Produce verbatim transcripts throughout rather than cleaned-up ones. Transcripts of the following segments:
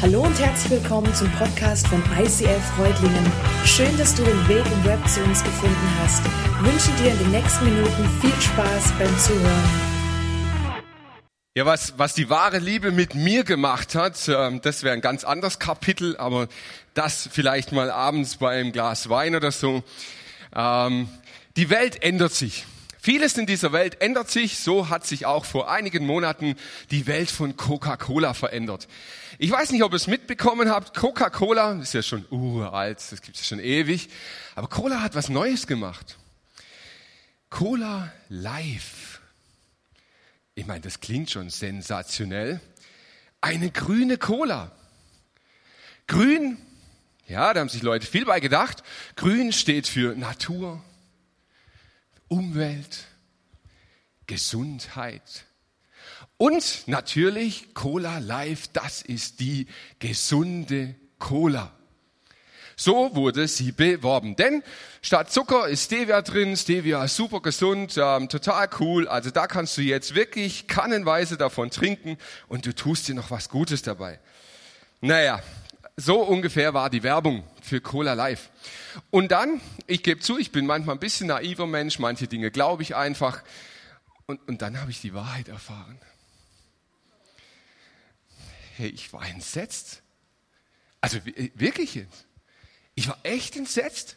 Hallo und herzlich willkommen zum Podcast von I C F Freudlingen. Schön, dass du den Weg im Web zu uns gefunden hast. Ich wünsche dir in den nächsten Minuten viel Spaß beim Zuhören. Ja, was, was die wahre Liebe mit mir gemacht hat, ähm, das wäre ein ganz anderes Kapitel, aber das vielleicht mal abends bei einem Glas Wein oder so. Ähm, die Welt ändert sich. Vieles in dieser Welt ändert sich, so hat sich auch vor einigen Monaten die Welt von Coca-Cola verändert. Ich weiß nicht, ob ihr es mitbekommen habt, Coca-Cola ist ja schon uralt, das gibt es ja schon ewig, aber Cola hat was Neues gemacht. Cola Life. Ich meine, das klingt schon sensationell. Eine grüne Cola. Grün, ja, da haben sich Leute viel bei gedacht. Grün steht für Natur, Umwelt, Gesundheit und natürlich Cola Life, das ist die gesunde Cola. So wurde sie beworben, denn statt Zucker ist Stevia drin, Stevia ist super gesund, ähm, total cool, also da kannst du jetzt wirklich kannenweise davon trinken und du tust dir noch was Gutes dabei. Naja, so ungefähr war die Werbung für Cola Life. Und dann, ich gebe zu, ich bin manchmal ein bisschen naiver Mensch, manche Dinge glaube ich einfach. Und, und dann habe ich die Wahrheit erfahren. Hey, ich war entsetzt. Also wirklich jetzt. Ich war echt entsetzt.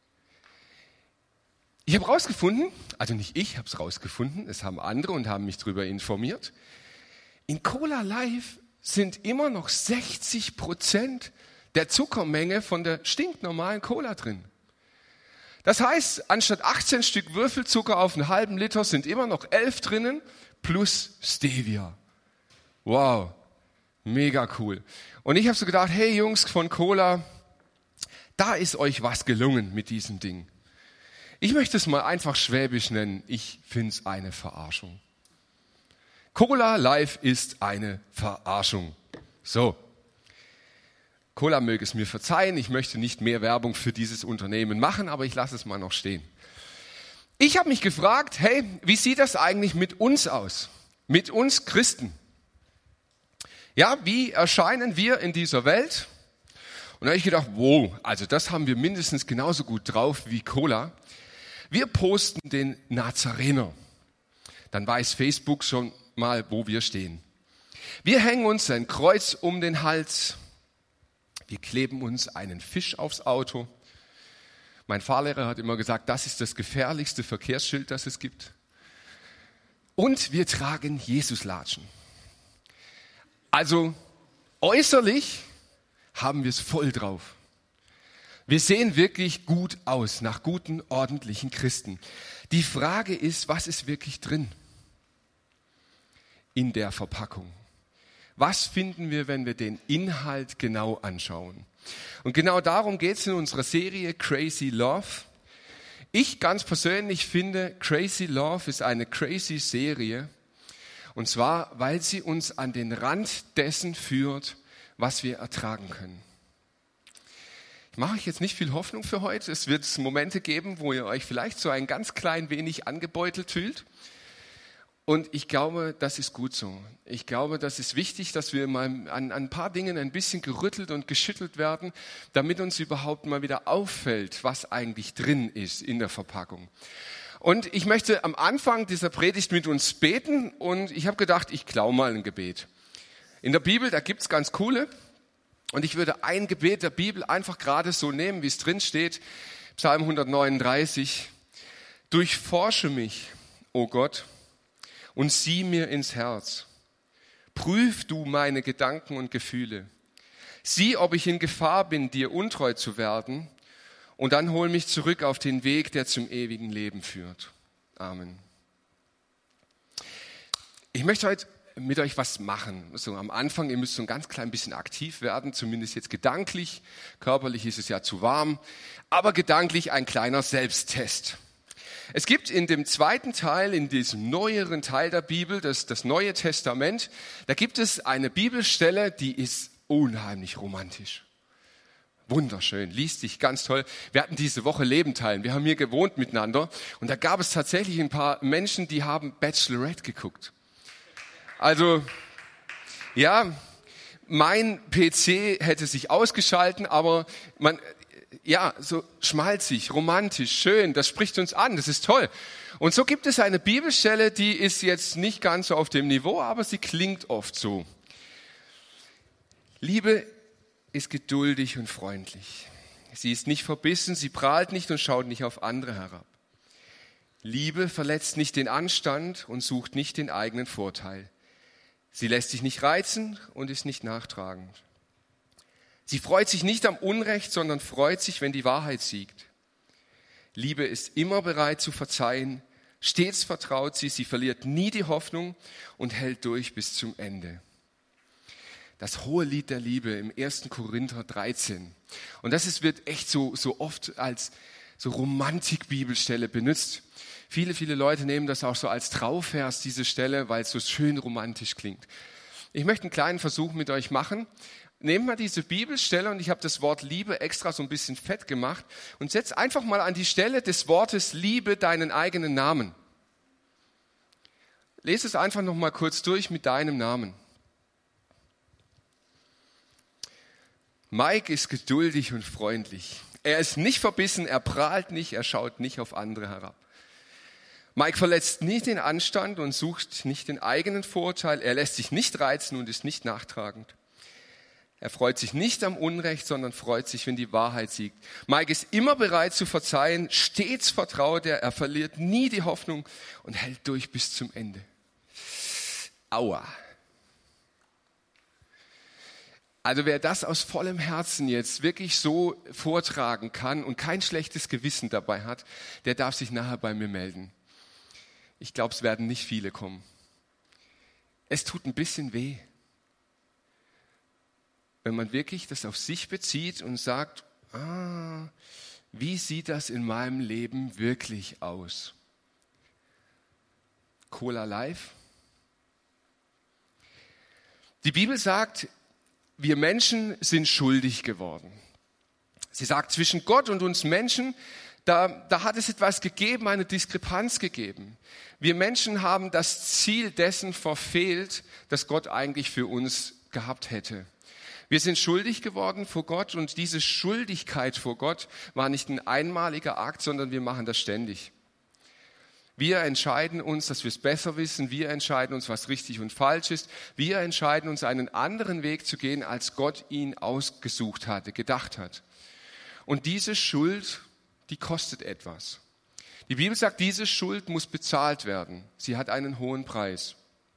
Ich habe rausgefunden, also nicht ich habe es rausgefunden, es haben andere und haben mich darüber informiert. In Cola Life sind immer noch sechzig Prozent der Zuckermenge von der stinknormalen Cola drin. Das heißt, anstatt achtzehn Stück Würfelzucker auf einen halben Liter sind immer noch elf drinnen plus Stevia. Wow, mega cool. Und ich habe so gedacht, hey Jungs von Cola, da ist euch was gelungen mit diesem Ding. Ich möchte es mal einfach schwäbisch nennen, ich finde es eine Verarschung. Cola Life ist eine Verarschung. So, Cola möge es mir verzeihen, ich möchte nicht mehr Werbung für dieses Unternehmen machen, aber ich lasse es mal noch stehen. Ich habe mich gefragt, hey, wie sieht das eigentlich mit uns aus? Mit uns Christen? Ja, wie erscheinen wir in dieser Welt? Und da habe ich gedacht, wow, also das haben wir mindestens genauso gut drauf wie Cola. Wir posten den Nazarener. Dann weiß Facebook schon mal, wo wir stehen. Wir hängen uns ein Kreuz um den Hals. Wir kleben uns einen Fisch aufs Auto. Mein Fahrlehrer hat immer gesagt, das ist das gefährlichste Verkehrsschild, das es gibt. Und wir tragen Jesuslatschen. Also äußerlich haben wir es voll drauf. Wir sehen wirklich gut aus, nach guten, ordentlichen Christen. Die Frage ist, was ist wirklich drin in der Verpackung? Was finden wir, wenn wir den Inhalt genau anschauen? Und genau darum geht es in unserer Serie Crazy Love. Ich ganz persönlich finde, Crazy Love ist eine crazy Serie. Und zwar, weil sie uns an den Rand dessen führt, was wir ertragen können. Ich mache euch jetzt nicht viel Hoffnung für heute. Es wird Momente geben, wo ihr euch vielleicht so ein ganz klein wenig angebeutelt fühlt. Und ich glaube, das ist gut so. Ich glaube, das ist wichtig, dass wir mal an, an ein paar Dingen ein bisschen gerüttelt und geschüttelt werden, damit uns überhaupt mal wieder auffällt, was eigentlich drin ist in der Verpackung. Und ich möchte am Anfang dieser Predigt mit uns beten und ich habe gedacht, ich klaue mal ein Gebet. In der Bibel, da gibt's ganz coole und ich würde ein Gebet der Bibel einfach gerade so nehmen, wie es drin steht. Psalm hundertneununddreißig. Durchforsche mich, o Gott, und sieh mir ins Herz. Prüf du meine Gedanken und Gefühle. Sieh, ob ich in Gefahr bin, dir untreu zu werden, und dann hol mich zurück auf den Weg, der zum ewigen Leben führt. Amen. Ich möchte heute mit euch was machen. So am Anfang, ihr müsst so ein ganz klein bisschen aktiv werden, zumindest jetzt gedanklich. Körperlich ist es ja zu warm, aber gedanklich ein kleiner Selbsttest. Es gibt in dem zweiten Teil, in diesem neueren Teil der Bibel, das, das Neue Testament, da gibt es eine Bibelstelle, die ist unheimlich romantisch. Wunderschön, liest sich ganz toll. Wir hatten diese Woche Leben teilen. Wir haben hier gewohnt miteinander und da gab es tatsächlich ein paar Menschen, die haben Bachelorette geguckt. Also, ja, mein P C hätte sich ausgeschalten, aber man, ja, so schmalzig, romantisch, schön, das spricht uns an, das ist toll. Und so gibt es eine Bibelstelle, die ist jetzt nicht ganz so auf dem Niveau, aber sie klingt oft so. Liebe ist geduldig und freundlich. Sie ist nicht verbissen, sie prahlt nicht und schaut nicht auf andere herab. Liebe verletzt nicht den Anstand und sucht nicht den eigenen Vorteil. Sie lässt sich nicht reizen und ist nicht nachtragend. Sie freut sich nicht am Unrecht, sondern freut sich, wenn die Wahrheit siegt. Liebe ist immer bereit zu verzeihen, stets vertraut sie, sie verliert nie die Hoffnung und hält durch bis zum Ende. Das hohe Lied der Liebe im ersten Korinther dreizehn. Und das ist, wird echt so, so oft als so Romantik-Bibelstelle benutzt. Viele, viele Leute nehmen das auch so als Trauvers, diese Stelle, weil es so schön romantisch klingt. Ich möchte einen kleinen Versuch mit euch machen. Nehmt mal diese Bibelstelle und ich habe das Wort Liebe extra so ein bisschen fett gemacht und setzt einfach mal an die Stelle des Wortes Liebe deinen eigenen Namen. Lese es einfach noch mal kurz durch mit deinem Namen. Mike ist geduldig und freundlich. Er ist nicht verbissen, er prahlt nicht, er schaut nicht auf andere herab. Mike verletzt nicht den Anstand und sucht nicht den eigenen Vorteil. Er lässt sich nicht reizen und ist nicht nachtragend. Er freut sich nicht am Unrecht, sondern freut sich, wenn die Wahrheit siegt. Mike ist immer bereit zu verzeihen, stets vertraut er, er verliert nie die Hoffnung und hält durch bis zum Ende. Aua. Also wer das aus vollem Herzen jetzt wirklich so vortragen kann und kein schlechtes Gewissen dabei hat, der darf sich nachher bei mir melden. Ich glaube, es werden nicht viele kommen. Es tut ein bisschen weh, wenn man wirklich das auf sich bezieht und sagt, ah, wie sieht das in meinem Leben wirklich aus? Cola Life. Die Bibel sagt, wir Menschen sind schuldig geworden. Sie sagt, zwischen Gott und uns Menschen, da, da hat es etwas gegeben, eine Diskrepanz gegeben. Wir Menschen haben das Ziel dessen verfehlt, das Gott eigentlich für uns gehabt hätte. Wir sind schuldig geworden vor Gott und diese Schuldigkeit vor Gott war nicht ein einmaliger Akt, sondern wir machen das ständig. Wir entscheiden uns, dass wir es besser wissen. Wir entscheiden uns, was richtig und falsch ist. Wir entscheiden uns, einen anderen Weg zu gehen, als Gott ihn ausgesucht hatte, gedacht hat. Und diese Schuld, die kostet etwas. Die Bibel sagt, diese Schuld muss bezahlt werden. Sie hat einen hohen Preis.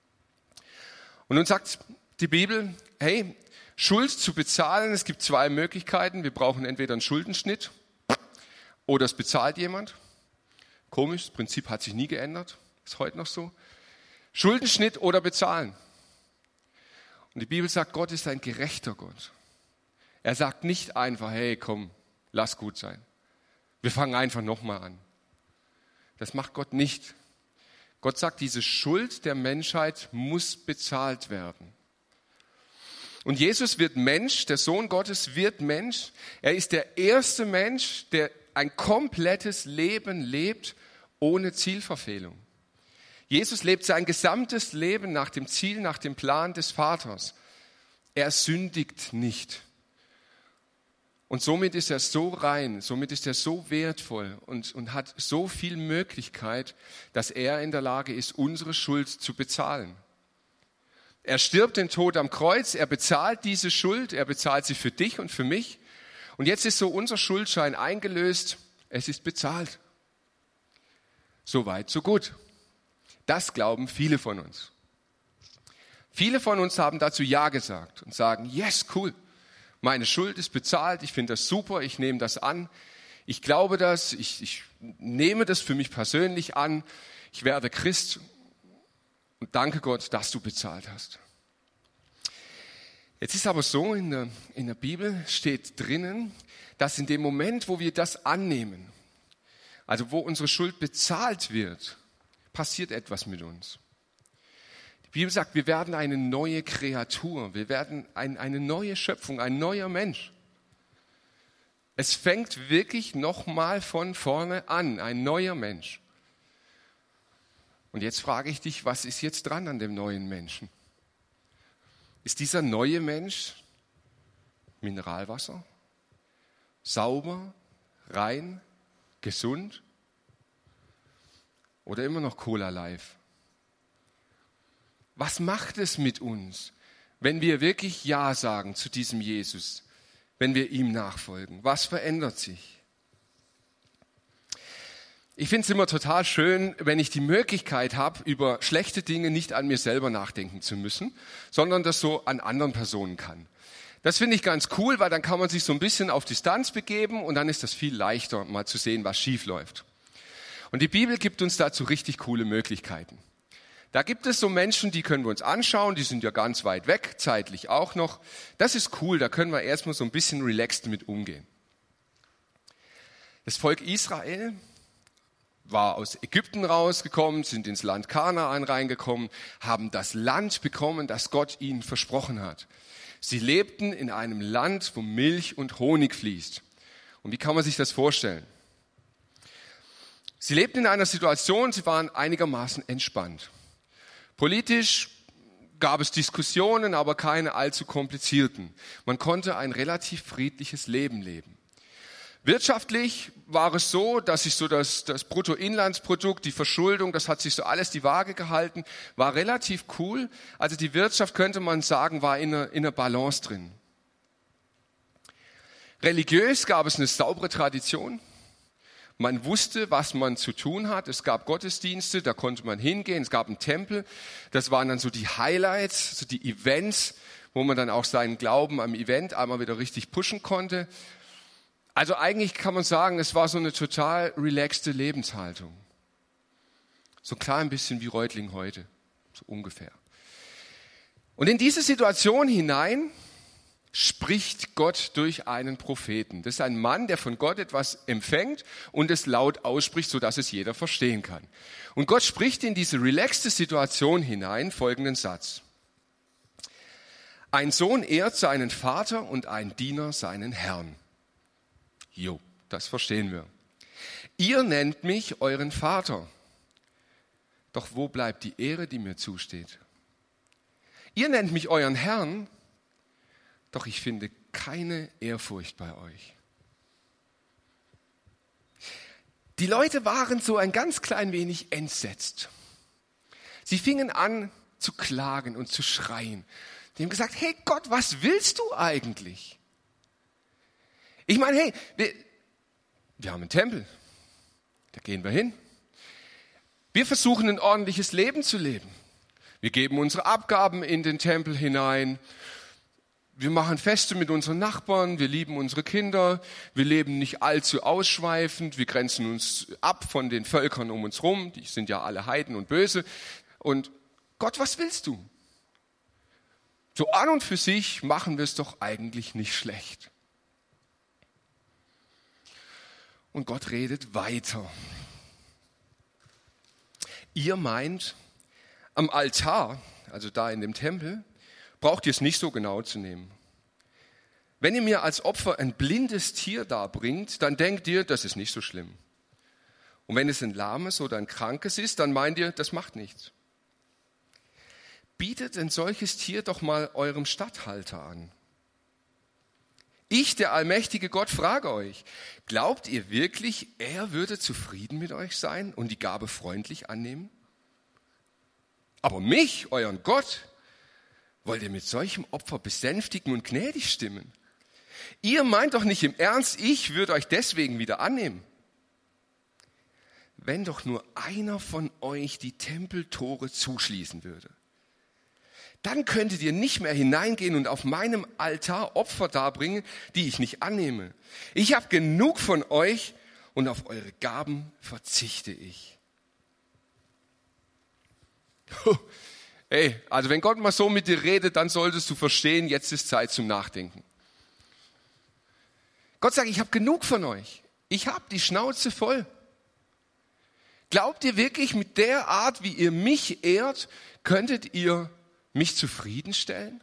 Und nun sagt die Bibel, hey, Schuld zu bezahlen, es gibt zwei Möglichkeiten. Wir brauchen entweder einen Schuldenschnitt oder es bezahlt jemand. Komisch, das Prinzip hat sich nie geändert, ist heute noch so. Schuldenschnitt oder bezahlen. Und die Bibel sagt, Gott ist ein gerechter Gott. Er sagt nicht einfach, hey, komm, lass gut sein. Wir fangen einfach nochmal an. Das macht Gott nicht. Gott sagt, diese Schuld der Menschheit muss bezahlt werden. Und Jesus wird Mensch, der Sohn Gottes wird Mensch. Er ist der erste Mensch, der ein komplettes Leben lebt ohne Zielverfehlung. Jesus lebt sein gesamtes Leben nach dem Ziel, nach dem Plan des Vaters. Er sündigt nicht. Und somit ist er so rein, somit ist er so wertvoll und, und hat so viel Möglichkeit, dass er in der Lage ist, unsere Schuld zu bezahlen. Er stirbt den Tod am Kreuz, er bezahlt diese Schuld, er bezahlt sie für dich und für mich. Und jetzt ist so unser Schuldschein eingelöst, es ist bezahlt. So weit, so gut. Das glauben viele von uns. Viele von uns haben dazu Ja gesagt und sagen, yes, cool, meine Schuld ist bezahlt, ich finde das super, ich nehme das an, ich glaube das, ich, ich nehme das für mich persönlich an, ich werde Christ und danke Gott, dass du bezahlt hast. Jetzt ist aber so, in der, in der Bibel steht drinnen, dass in dem Moment, wo wir das annehmen, also wo unsere Schuld bezahlt wird, passiert etwas mit uns. Die Bibel sagt, wir werden eine neue Kreatur, wir werden ein, eine neue Schöpfung, ein neuer Mensch. Es fängt wirklich nochmal von vorne an, ein neuer Mensch. Und jetzt frage ich dich, was ist jetzt dran an dem neuen Menschen? Ist dieser neue Mensch Mineralwasser? Sauber, rein, gesund? Oder immer noch Cola Life? Was macht es mit uns, wenn wir wirklich Ja sagen zu diesem Jesus, wenn wir ihm nachfolgen? Was verändert sich? Ich finde es immer total schön, wenn ich die Möglichkeit habe, über schlechte Dinge nicht an mir selber nachdenken zu müssen, sondern das so an anderen Personen kann. Das finde ich ganz cool, weil dann kann man sich so ein bisschen auf Distanz begeben und dann ist das viel leichter, mal zu sehen, was schief läuft. Und die Bibel gibt uns dazu richtig coole Möglichkeiten. Da gibt es so Menschen, die können wir uns anschauen, die sind ja ganz weit weg, zeitlich auch noch. Das ist cool, da können wir erstmal so ein bisschen relaxed mit umgehen. Das Volk Israel war aus Ägypten rausgekommen, sind ins Land Kanaan reingekommen, haben das Land bekommen, das Gott ihnen versprochen hat. Sie lebten in einem Land, wo Milch und Honig fließt. Und wie kann man sich das vorstellen? Sie lebten in einer Situation, sie waren einigermaßen entspannt. Politisch gab es Diskussionen, aber keine allzu komplizierten. Man konnte ein relativ friedliches Leben leben. Wirtschaftlich war es so, dass sich so das, das Bruttoinlandsprodukt, die Verschuldung, das hat sich so alles die Waage gehalten, war relativ cool. Also die Wirtschaft, könnte man sagen, war in einer, in einer Balance drin. Religiös gab es eine saubere Tradition. Man wusste, was man zu tun hat. Es gab Gottesdienste, da konnte man hingehen. Es gab einen Tempel. Das waren dann so die Highlights, so die Events, wo man dann auch seinen Glauben am Event einmal wieder richtig pushen konnte. Also eigentlich kann man sagen, es war so eine total relaxte Lebenshaltung. So ein klein bisschen wie Reutling heute, so ungefähr. Und in diese Situation hinein spricht Gott durch einen Propheten. Das ist ein Mann, der von Gott etwas empfängt und es laut ausspricht, sodass es jeder verstehen kann. Und Gott spricht in diese relaxte Situation hinein folgenden Satz. Ein Sohn ehrt seinen Vater und ein Diener seinen Herrn. Jo, das verstehen wir. Ihr nennt mich euren Vater. Doch wo bleibt die Ehre, die mir zusteht? Ihr nennt mich euren Herrn. Doch ich finde keine Ehrfurcht bei euch. Die Leute waren so ein ganz klein wenig entsetzt. Sie fingen an zu klagen und zu schreien. Die haben gesagt, hey Gott, was willst du eigentlich? Ich meine, hey, wir, wir haben einen Tempel, da gehen wir hin. Wir versuchen ein ordentliches Leben zu leben. Wir geben unsere Abgaben in den Tempel hinein. Wir machen Feste mit unseren Nachbarn, wir lieben unsere Kinder, wir leben nicht allzu ausschweifend, wir grenzen uns ab von den Völkern um uns rum, die sind ja alle Heiden und böse. Und Gott, was willst du? So an und für sich machen wir es doch eigentlich nicht schlecht. Und Gott redet weiter. Ihr meint, am Altar, also da in dem Tempel, braucht ihr es nicht so genau zu nehmen. Wenn ihr mir als Opfer ein blindes Tier darbringt, dann denkt ihr, das ist nicht so schlimm. Und wenn es ein lahmes oder ein krankes ist, dann meint ihr, das macht nichts. Bietet ein solches Tier doch mal eurem Statthalter an. Ich, der allmächtige Gott, frage euch, glaubt ihr wirklich, er würde zufrieden mit euch sein und die Gabe freundlich annehmen? Aber mich, euren Gott, wollt ihr mit solchem Opfer besänftigen und gnädig stimmen? Ihr meint doch nicht im Ernst, ich würde euch deswegen wieder annehmen. Wenn doch nur einer von euch die Tempeltore zuschließen würde, dann könntet ihr nicht mehr hineingehen und auf meinem Altar Opfer darbringen, die ich nicht annehme. Ich habe genug von euch und auf eure Gaben verzichte ich. Hey, also wenn Gott mal so mit dir redet, dann solltest du verstehen, jetzt ist Zeit zum Nachdenken. Gott sagt, ich habe genug von euch. Ich habe die Schnauze voll. Glaubt ihr wirklich, mit der Art, wie ihr mich ehrt, könntet ihr mich zufriedenstellen?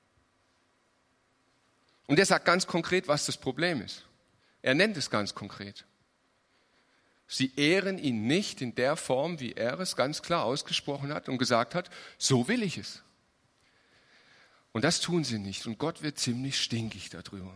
Und er sagt ganz konkret, was das Problem ist. Er nennt es ganz konkret. Sie ehren ihn nicht in der Form, wie er es ganz klar ausgesprochen hat und gesagt hat, so will ich es. Und das tun sie nicht. Und Gott wird ziemlich stinkig darüber.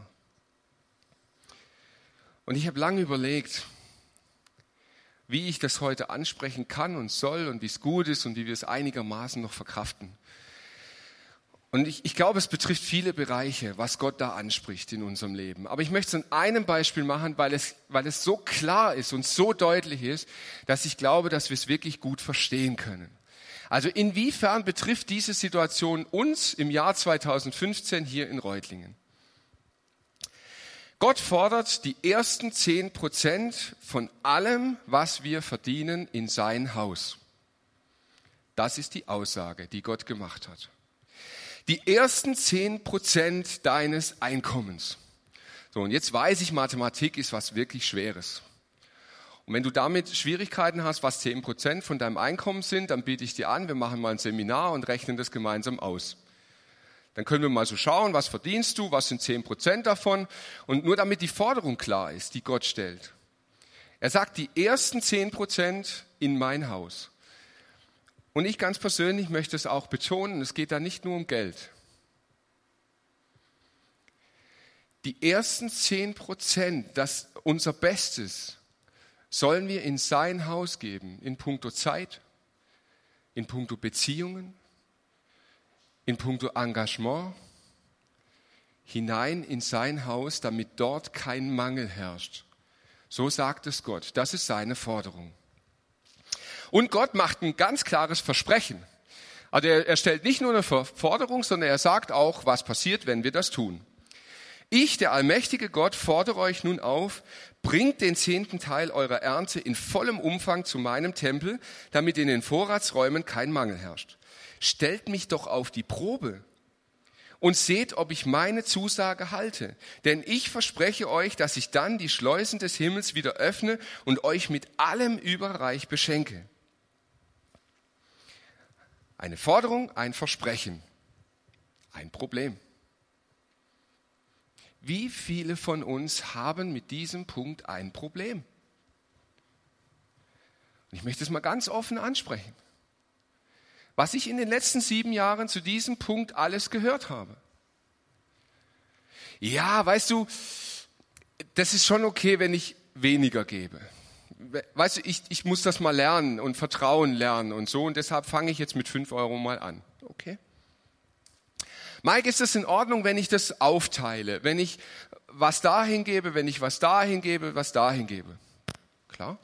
Und ich habe lange überlegt, wie ich das heute ansprechen kann und soll und wie es gut ist und wie wir es einigermaßen noch verkraften. Und ich, ich glaube, es betrifft viele Bereiche, was Gott da anspricht in unserem Leben. Aber ich möchte es an einem Beispiel machen, weil es, weil es so klar ist und so deutlich ist, dass ich glaube, dass wir es wirklich gut verstehen können. Also inwiefern betrifft diese Situation uns im Jahr zweitausendfünfzehn hier in Reutlingen? Gott fordert die ersten zehn Prozent von allem, was wir verdienen, in sein Haus. Das ist die Aussage, die Gott gemacht hat. Die ersten zehn Prozent deines Einkommens. So, und jetzt weiß ich, Mathematik ist was wirklich Schweres. Und wenn du damit Schwierigkeiten hast, was zehn Prozent von deinem Einkommen sind, dann biete ich dir an, wir machen mal ein Seminar und rechnen das gemeinsam aus. Dann können wir mal so schauen, was verdienst du, was sind zehn Prozent davon. Und nur damit die Forderung klar ist, die Gott stellt. Er sagt, die ersten zehn Prozent in mein Haus. Und ich ganz persönlich möchte es auch betonen, es geht da nicht nur um Geld. Die ersten zehn Prozent, das unser Bestes, sollen wir in sein Haus geben, in puncto Zeit, in puncto Beziehungen, in puncto Engagement, hinein in sein Haus, damit dort kein Mangel herrscht. So sagt es Gott. Das ist seine Forderung. Und Gott macht ein ganz klares Versprechen. Also er, er stellt nicht nur eine Forderung, sondern er sagt auch, was passiert, wenn wir das tun. Ich, der allmächtige Gott, fordere euch nun auf, bringt den zehnten Teil eurer Ernte in vollem Umfang zu meinem Tempel, damit in den Vorratsräumen kein Mangel herrscht. Stellt mich doch auf die Probe und seht, ob ich meine Zusage halte. Denn ich verspreche euch, dass ich dann die Schleusen des Himmels wieder öffne und euch mit allem überreich beschenke. Eine Forderung, ein Versprechen, ein Problem. Wie viele von uns haben mit diesem Punkt ein Problem? Und ich möchte es mal ganz offen ansprechen. Was ich in den letzten sieben Jahren zu diesem Punkt alles gehört habe. Ja, weißt du, das ist schon okay, wenn ich weniger gebe. Weißt du, ich, ich muss das mal lernen und Vertrauen lernen und so und deshalb fange ich jetzt mit fünf Euro mal an. Okay. Mike, ist das in Ordnung, wenn ich das aufteile, wenn ich was dahin gebe, wenn ich was dahin gebe, was dahin gebe? Klar.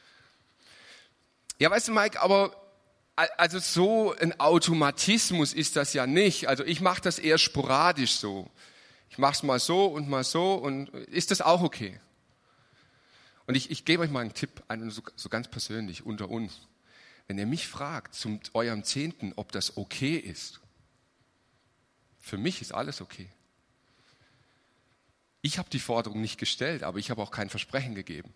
Ja, weißt du, Mike, aber also so ein Automatismus ist das ja nicht. Also ich mache das eher sporadisch so. Ich mache es mal so und mal so und ist das auch okay? Und ich, ich gebe euch mal einen Tipp, einen so, so ganz persönlich unter uns. Wenn ihr mich fragt zum eurem Zehnten, ob das okay ist, für mich ist alles okay. Ich habe die Forderung nicht gestellt, aber ich habe auch kein Versprechen gegeben.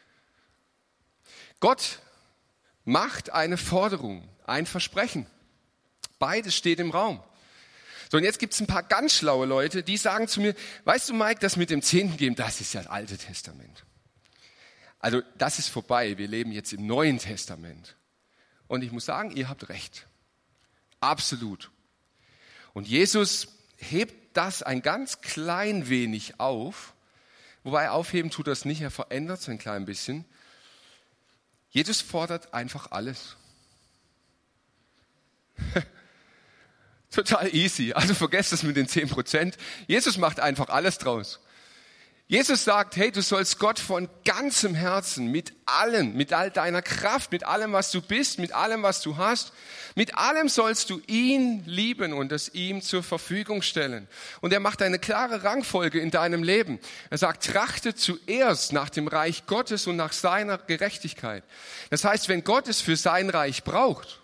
Gott macht eine Forderung, ein Versprechen. Beides steht im Raum. So, und jetzt gibt es ein paar ganz schlaue Leute, die sagen zu mir, weißt du, Mike, das mit dem Zehnten geben, das ist ja das Alte Testament. Also das ist vorbei, wir leben jetzt im Neuen Testament. Und ich muss sagen, ihr habt recht. Absolut. Und Jesus hebt das ein ganz klein wenig auf, wobei aufheben tut das nicht, er verändert es ein klein bisschen. Jesus fordert einfach alles. Total easy. Also vergesst das mit den zehn Prozent. Jesus macht einfach alles draus. Jesus sagt, hey, du sollst Gott von ganzem Herzen, mit allem, mit all deiner Kraft, mit allem, was du bist, mit allem, was du hast, mit allem sollst du ihn lieben und es ihm zur Verfügung stellen. Und er macht eine klare Rangfolge in deinem Leben. Er sagt, trachte zuerst nach dem Reich Gottes und nach seiner Gerechtigkeit. Das heißt, wenn Gott es für sein Reich braucht,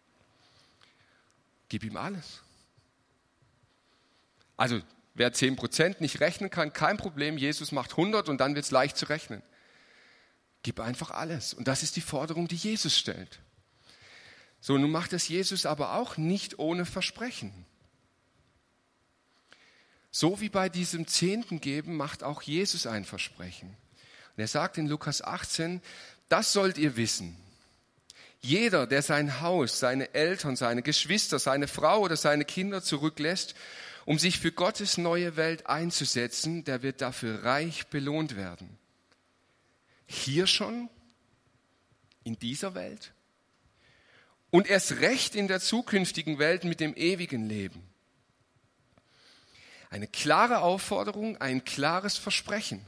gib ihm alles. Also, wer zehn Prozent nicht rechnen kann, kein Problem. Jesus macht hundert und dann wird es leicht zu rechnen. Gib einfach alles. Und das ist die Forderung, die Jesus stellt. So, nun macht es Jesus aber auch nicht ohne Versprechen. So wie bei diesem Zehnten geben, macht auch Jesus ein Versprechen. Und er sagt in Lukas achtzehn, das sollt ihr wissen. Jeder, der sein Haus, seine Eltern, seine Geschwister, seine Frau oder seine Kinder zurücklässt um sich für Gottes neue Welt einzusetzen, der wird dafür reich belohnt werden. Hier schon, in dieser Welt und erst recht in der zukünftigen Welt mit dem ewigen Leben. Eine klare Aufforderung, ein klares Versprechen.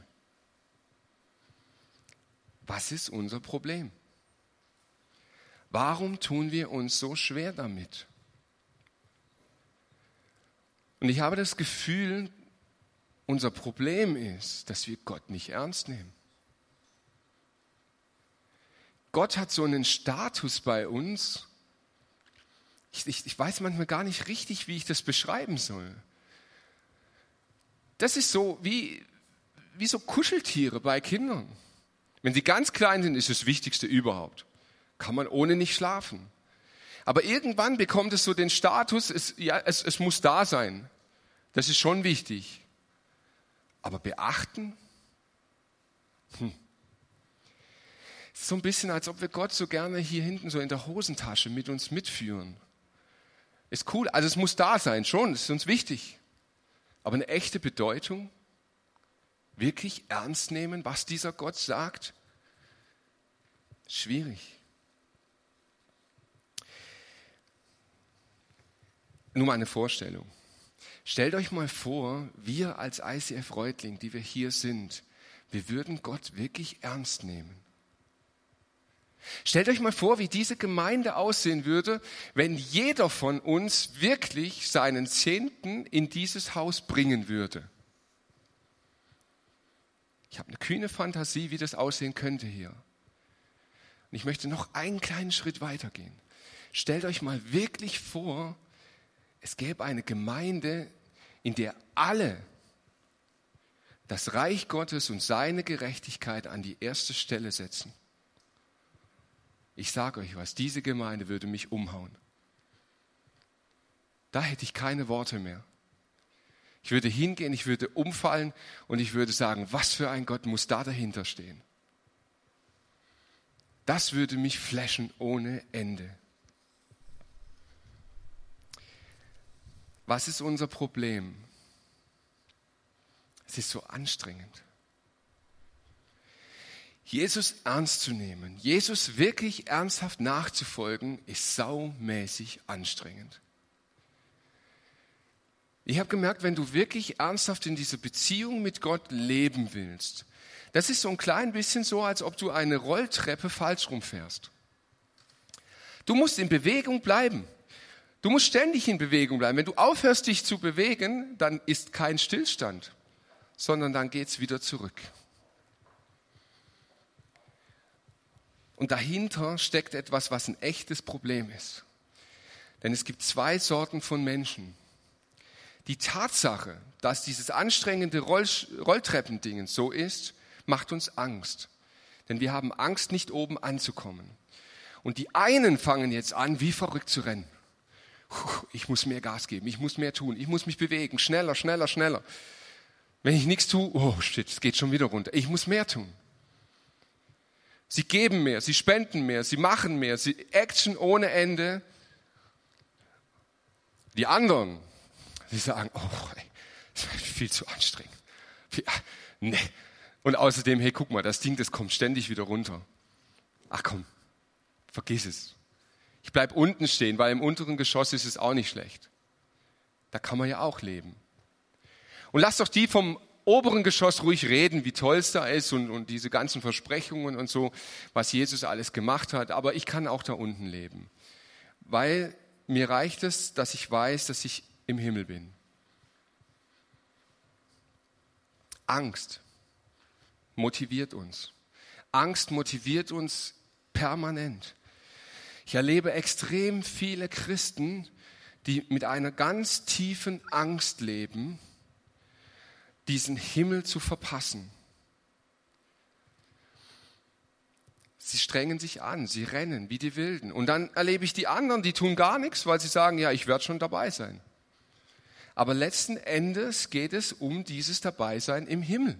Was ist unser Problem? Warum tun wir uns so schwer damit? Und ich habe das Gefühl, unser Problem ist, dass wir Gott nicht ernst nehmen. Gott hat so einen Status bei uns. Ich, ich, ich weiß manchmal gar nicht richtig, wie ich das beschreiben soll. Das ist so wie, wie so Kuscheltiere bei Kindern. Wenn sie ganz klein sind, ist das Wichtigste überhaupt. Kann man ohne nicht schlafen. Aber irgendwann bekommt es so den Status, es, ja, es, es muss da sein. Das ist schon wichtig. Aber beachten? Hm. Es ist so ein bisschen, als ob wir Gott so gerne hier hinten so in der Hosentasche mit uns mitführen. Ist cool, also es muss da sein, schon, das ist uns wichtig. Aber eine echte Bedeutung, wirklich ernst nehmen, was dieser Gott sagt, schwierig. Nur mal eine Vorstellung. Stellt euch mal vor, wir als I C F Reutling, die wir hier sind, wir würden Gott wirklich ernst nehmen. Stellt euch mal vor, wie diese Gemeinde aussehen würde, wenn jeder von uns wirklich seinen Zehnten in dieses Haus bringen würde. Ich habe eine kühne Fantasie, wie das aussehen könnte hier. Und ich möchte noch einen kleinen Schritt weitergehen. Stellt euch mal wirklich vor, es gäbe eine Gemeinde, in der alle das Reich Gottes und seine Gerechtigkeit an die erste Stelle setzen. Ich sage euch was, diese Gemeinde würde mich umhauen. Da hätte ich keine Worte mehr. Ich würde hingehen, ich würde umfallen und ich würde sagen, was für ein Gott muss da dahinter stehen. Das würde mich flashen ohne Ende. Was ist unser Problem? Es ist so anstrengend. Jesus ernst zu nehmen, Jesus wirklich ernsthaft nachzufolgen, ist saumäßig anstrengend. Ich habe gemerkt, wenn du wirklich ernsthaft in dieser Beziehung mit Gott leben willst, das ist so ein klein bisschen so, als ob du eine Rolltreppe falsch rumfährst. Du musst in Bewegung bleiben. Du musst ständig in Bewegung bleiben. Wenn du aufhörst, dich zu bewegen, dann ist kein Stillstand, sondern dann geht's wieder zurück. Und dahinter steckt etwas, was ein echtes Problem ist. Denn es gibt zwei Sorten von Menschen. Die Tatsache, dass dieses anstrengende Roll- Rolltreppending so ist, macht uns Angst. Denn wir haben Angst, nicht oben anzukommen. Und die einen fangen jetzt an, wie verrückt zu rennen. Ich muss mehr Gas geben, ich muss mehr tun, ich muss mich bewegen, schneller, schneller, schneller. Wenn ich nichts tue, oh shit, es geht schon wieder runter. Ich muss mehr tun. Sie geben mehr, sie spenden mehr, sie machen mehr, sie Action ohne Ende. Die anderen, die sagen, oh, ey, das ist viel zu anstrengend. Viel, nee. Und außerdem, hey, guck mal, das Ding, das kommt ständig wieder runter. Ach komm, vergiss es. Ich bleib unten stehen, weil im unteren Geschoss ist es auch nicht schlecht. Da kann man ja auch leben. Und lass doch die vom oberen Geschoss ruhig reden, wie toll es da ist und, und diese ganzen Versprechungen und so, was Jesus alles gemacht hat. Aber ich kann auch da unten leben, weil mir reicht es, dass ich weiß, dass ich im Himmel bin. Angst motiviert uns. Angst motiviert uns permanent. Ich erlebe extrem viele Christen, die mit einer ganz tiefen Angst leben, diesen Himmel zu verpassen. Sie strengen sich an, sie rennen wie die Wilden. Und dann erlebe ich die anderen, die tun gar nichts, weil sie sagen, ja, ich werde schon dabei sein. Aber letzten Endes geht es um dieses Dabeisein im Himmel.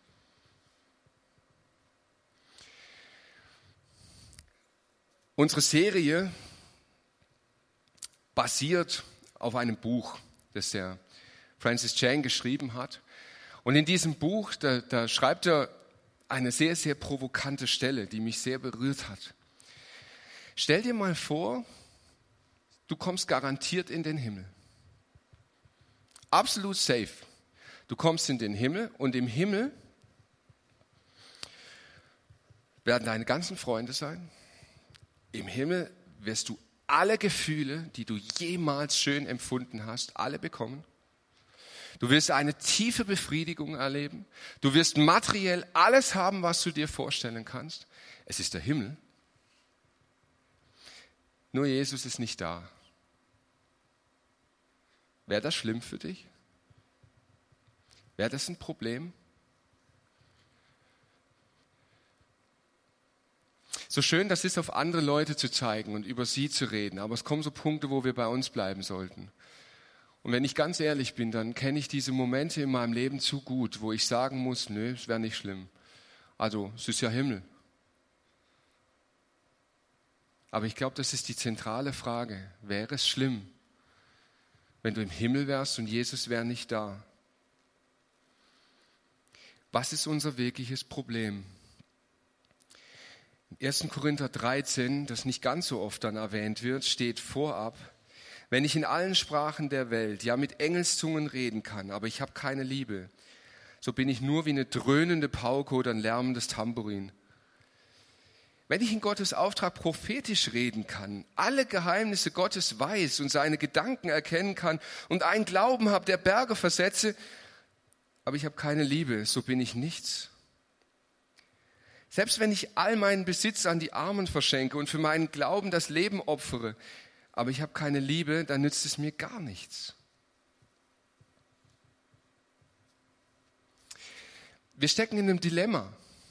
Unsere Serie basiert auf einem Buch, das der Francis Chan, geschrieben hat. Und in diesem Buch, da, da schreibt er eine sehr, sehr provokante Stelle, die mich sehr berührt hat. Stell dir mal vor, du kommst garantiert in den Himmel. Absolut safe. Du kommst in den Himmel und im Himmel werden deine ganzen Freunde sein. Im Himmel wirst du alle Gefühle, die du jemals schön empfunden hast, alle bekommen. Du wirst eine tiefe Befriedigung erleben. Du wirst materiell alles haben, was du dir vorstellen kannst. Es ist der Himmel. Nur Jesus ist nicht da. Wäre das schlimm für dich? Wäre das ein Problem? So schön das ist, auf andere Leute zu zeigen und über sie zu reden, aber es kommen so Punkte, wo wir bei uns bleiben sollten. Und wenn ich ganz ehrlich bin, dann kenne ich diese Momente in meinem Leben zu gut, wo ich sagen muss, nö, es wäre nicht schlimm. Also, es ist ja Himmel. Aber ich glaube, das ist die zentrale Frage. Wäre es schlimm, wenn du im Himmel wärst und Jesus wäre nicht da? Was ist unser wirkliches Problem? In ersten Korinther dreizehn, das nicht ganz so oft dann erwähnt wird, steht vorab: Wenn ich in allen Sprachen der Welt, ja mit Engelszungen reden kann, aber ich habe keine Liebe, so bin ich nur wie eine dröhnende Pauke oder ein lärmendes Tambourin. Wenn ich in Gottes Auftrag prophetisch reden kann, alle Geheimnisse Gottes weiß und seine Gedanken erkennen kann und einen Glauben habe, der Berge versetze, aber ich habe keine Liebe, so bin ich nichts. Selbst wenn ich all meinen Besitz an die Armen verschenke und für meinen Glauben das Leben opfere, aber ich habe keine Liebe, dann nützt es mir gar nichts. Wir stecken in einem Dilemma.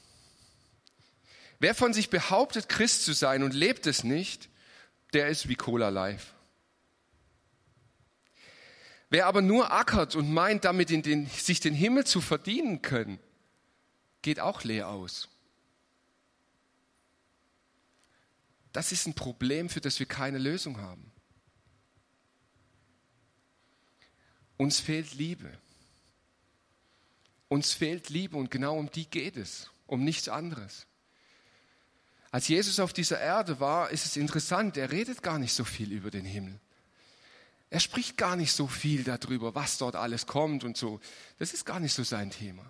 Wer von sich behauptet, Christ zu sein und lebt es nicht, der ist wie Cola Life. Wer aber nur ackert und meint, damit in den, sich den Himmel zu verdienen können, geht auch leer aus. Das ist ein Problem, für das wir keine Lösung haben. Uns fehlt Liebe. Uns fehlt Liebe und genau um die geht es, um nichts anderes. Als Jesus auf dieser Erde war, ist es interessant, er redet gar nicht so viel über den Himmel. Er spricht gar nicht so viel darüber, was dort alles kommt und so. Das ist gar nicht so sein Thema.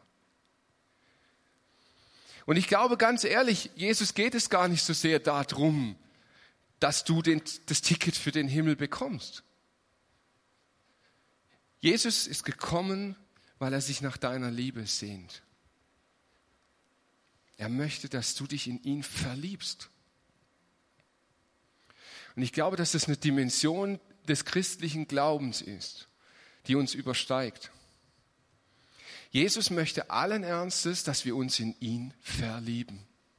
Und ich glaube ganz ehrlich, Jesus geht es gar nicht so sehr darum, dass du den, das Ticket für den Himmel bekommst. Jesus ist gekommen, weil er sich nach deiner Liebe sehnt. Er möchte, dass du dich in ihn verliebst. Und ich glaube, dass das eine Dimension des christlichen Glaubens ist, die uns übersteigt. Jesus möchte allen Ernstes, dass wir uns in ihn verlieben.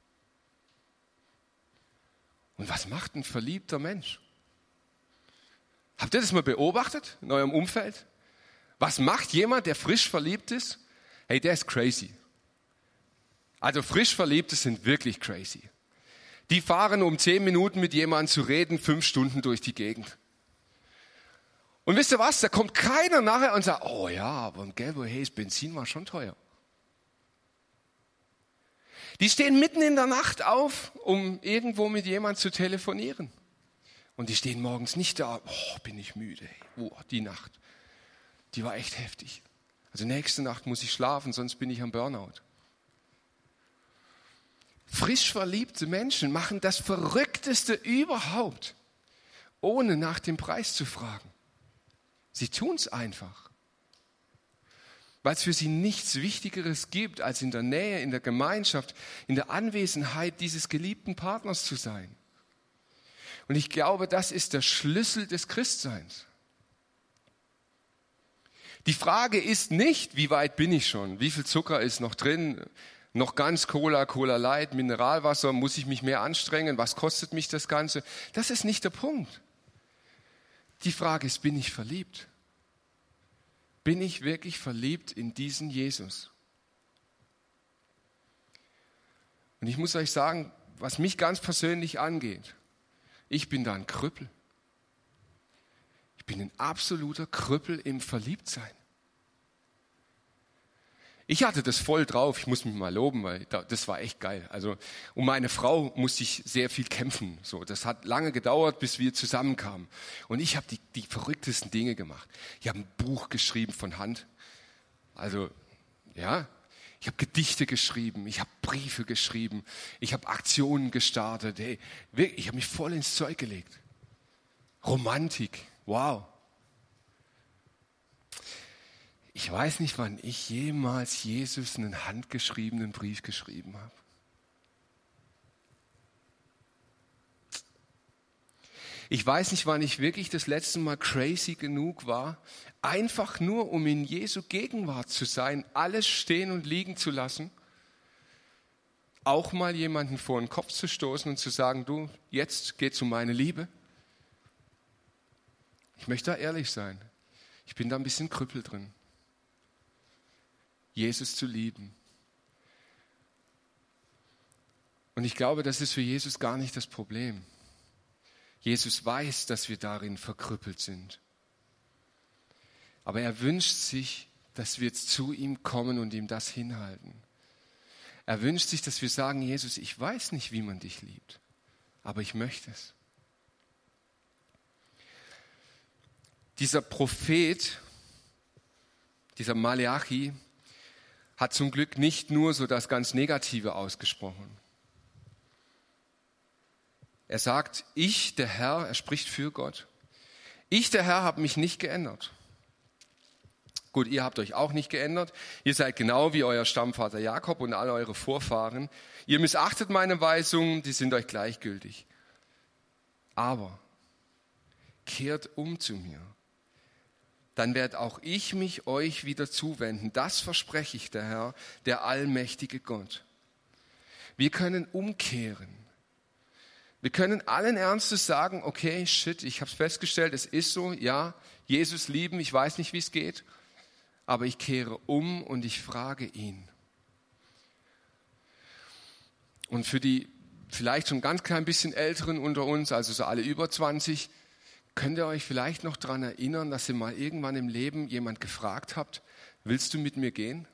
Und was macht ein verliebter Mensch? Habt ihr das mal beobachtet in eurem Umfeld? Was macht jemand, der frisch verliebt ist? Hey, der ist crazy. Also frisch Verliebte sind wirklich crazy. Die fahren, um zehn Minuten mit jemandem zu reden, fünf Stunden durch die Gegend. Und wisst ihr was? Da kommt keiner nachher und sagt, oh ja, aber gell, hey, das Benzin war schon teuer. Die stehen mitten in der Nacht auf, um irgendwo mit jemandem zu telefonieren. Und die stehen morgens nicht da, oh, bin ich müde. Hey. Oh, die Nacht, die war echt heftig. Also nächste Nacht muss ich schlafen, sonst bin ich am Burnout. Frisch verliebte Menschen machen das Verrückteste überhaupt, ohne nach dem Preis zu fragen. Sie tun es einfach, weil es für sie nichts Wichtigeres gibt, als in der Nähe, in der Gemeinschaft, in der Anwesenheit dieses geliebten Partners zu sein. Und ich glaube, das ist der Schlüssel des Christseins. Die Frage ist nicht, wie weit bin ich schon, wie viel Zucker ist noch drin, noch ganz Cola, Cola Light, Mineralwasser, muss ich mich mehr anstrengen, was kostet mich das Ganze? Das ist nicht der Punkt. Die Frage ist, bin ich verliebt? Bin ich wirklich verliebt in diesen Jesus? Und ich muss euch sagen, was mich ganz persönlich angeht, ich bin da ein Krüppel. Ich bin ein absoluter Krüppel im Verliebtsein. Ich hatte das voll drauf, ich muss mich mal loben, weil das war echt geil. Also um meine Frau musste ich sehr viel kämpfen. So, das hat lange gedauert, bis wir zusammenkamen. Und ich habe die, die verrücktesten Dinge gemacht. Ich habe ein Buch geschrieben von Hand. Also, ja, ich habe Gedichte geschrieben, ich habe Briefe geschrieben, ich habe Aktionen gestartet. Hey, ich habe mich voll ins Zeug gelegt. Romantik, wow. Ich weiß nicht, wann ich jemals Jesus einen handgeschriebenen Brief geschrieben habe. Ich weiß nicht, wann ich wirklich das letzte Mal crazy genug war, einfach nur, um in Jesu Gegenwart zu sein, alles stehen und liegen zu lassen, auch mal jemanden vor den Kopf zu stoßen und zu sagen, du, jetzt geht's um meine Liebe. Ich möchte da ehrlich sein. Ich bin da ein bisschen Krüppel drin. Jesus zu lieben. Und ich glaube, das ist für Jesus gar nicht das Problem. Jesus weiß, dass wir darin verkrüppelt sind. Aber er wünscht sich, dass wir jetzt zu ihm kommen und ihm das hinhalten. Er wünscht sich, dass wir sagen, Jesus, ich weiß nicht, wie man dich liebt, aber ich möchte es. Dieser Prophet, dieser Maleachi, hat zum Glück nicht nur so das ganz Negative ausgesprochen. Er sagt, ich, der Herr, er spricht für Gott, ich, der Herr, habe mich nicht geändert. Gut, ihr habt euch auch nicht geändert. Ihr seid genau wie euer Stammvater Jakob und all eure Vorfahren. Ihr missachtet meine Weisungen, die sind euch gleichgültig. Aber kehrt um zu mir. Dann werde auch ich mich euch wieder zuwenden. Das verspreche ich, der Herr, der allmächtige Gott. Wir können umkehren. Wir können allen Ernstes sagen, okay, shit, ich habe es festgestellt, es ist so, ja, Jesus lieben, ich weiß nicht, wie es geht, aber ich kehre um und ich frage ihn. Und für die vielleicht schon ganz klein bisschen Älteren unter uns, also so alle über zwanzig, könnt ihr euch vielleicht noch daran erinnern, dass ihr mal irgendwann im Leben jemand gefragt habt, willst du mit mir gehen?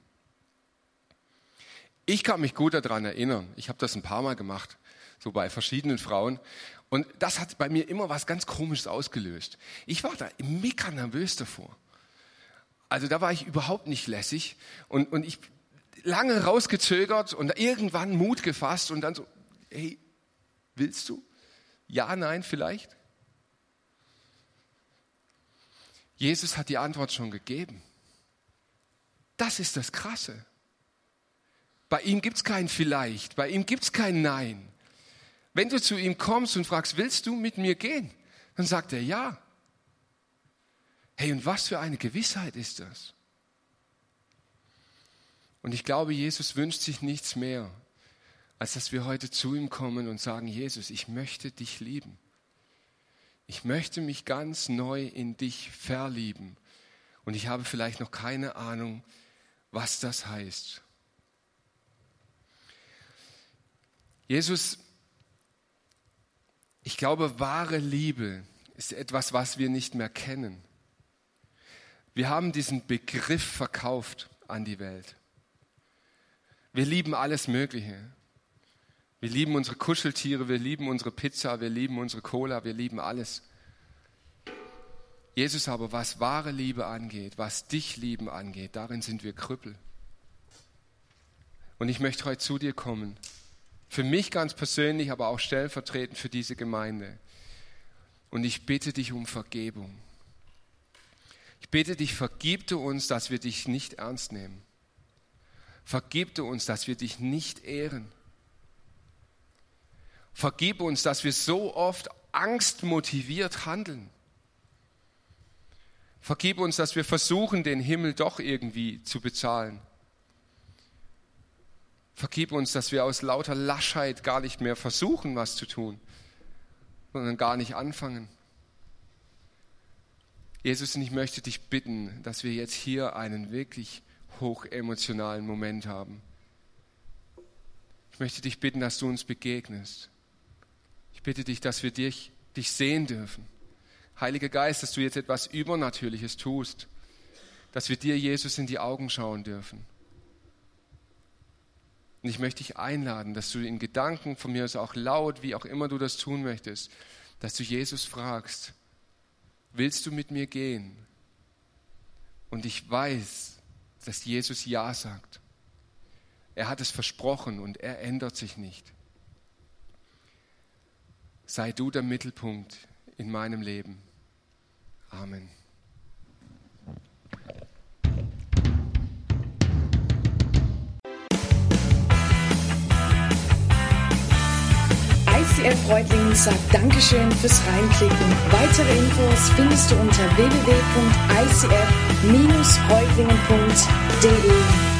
Ich kann mich gut daran erinnern. Ich habe das ein paar Mal gemacht, so bei verschiedenen Frauen. Und das hat bei mir immer was ganz Komisches ausgelöst. Ich war da mega nervös davor. Also da war ich überhaupt nicht lässig. Und, und ich lange rausgezögert und irgendwann Mut gefasst und dann so, hey, willst du? Ja, nein, vielleicht? Jesus hat die Antwort schon gegeben. Das ist das Krasse. Bei ihm gibt es kein Vielleicht, bei ihm gibt es kein Nein. Wenn du zu ihm kommst und fragst, willst du mit mir gehen? Dann sagt er ja. Hey, und was für eine Gewissheit ist das? Und ich glaube, Jesus wünscht sich nichts mehr, als dass wir heute zu ihm kommen und sagen, Jesus, ich möchte dich lieben. Ich möchte mich ganz neu in dich verlieben. Und ich habe vielleicht noch keine Ahnung, was das heißt. Jesus, ich glaube, wahre Liebe ist etwas, was wir nicht mehr kennen. Wir haben diesen Begriff verkauft an die Welt. Wir lieben alles Mögliche. Wir lieben unsere Kuscheltiere, wir lieben unsere Pizza, wir lieben unsere Cola, wir lieben alles. Jesus aber, was wahre Liebe angeht, was dich lieben angeht, darin sind wir Krüppel. Und ich möchte heute zu dir kommen. Für mich ganz persönlich, aber auch stellvertretend für diese Gemeinde. Und ich bitte dich um Vergebung. Ich bitte dich, vergib du uns, dass wir dich nicht ernst nehmen. Vergib du uns, dass wir dich nicht ehren. Vergib uns, dass wir so oft angstmotiviert handeln. Vergib uns, dass wir versuchen, den Himmel doch irgendwie zu bezahlen. Vergib uns, dass wir aus lauter Laschheit gar nicht mehr versuchen, was zu tun, sondern gar nicht anfangen. Jesus, und ich möchte dich bitten, dass wir jetzt hier einen wirklich hochemotionalen Moment haben. Ich möchte dich bitten, dass du uns begegnest. Ich bitte dich, dass wir dich, dich sehen dürfen. Heiliger Geist, dass du jetzt etwas Übernatürliches tust, dass wir dir, Jesus, in die Augen schauen dürfen. Und ich möchte dich einladen, dass du in Gedanken, von mir aus auch laut, wie auch immer du das tun möchtest, dass du Jesus fragst, willst du mit mir gehen? Und ich weiß, dass Jesus Ja sagt. Er hat es versprochen und er ändert sich nicht. Sei du der Mittelpunkt in meinem Leben. Amen. I C F Reutlingen sagt Dankeschön fürs Reinklicken. Weitere Infos findest du unter w w w punkt i c f Bindestrich reutlingen punkt d e.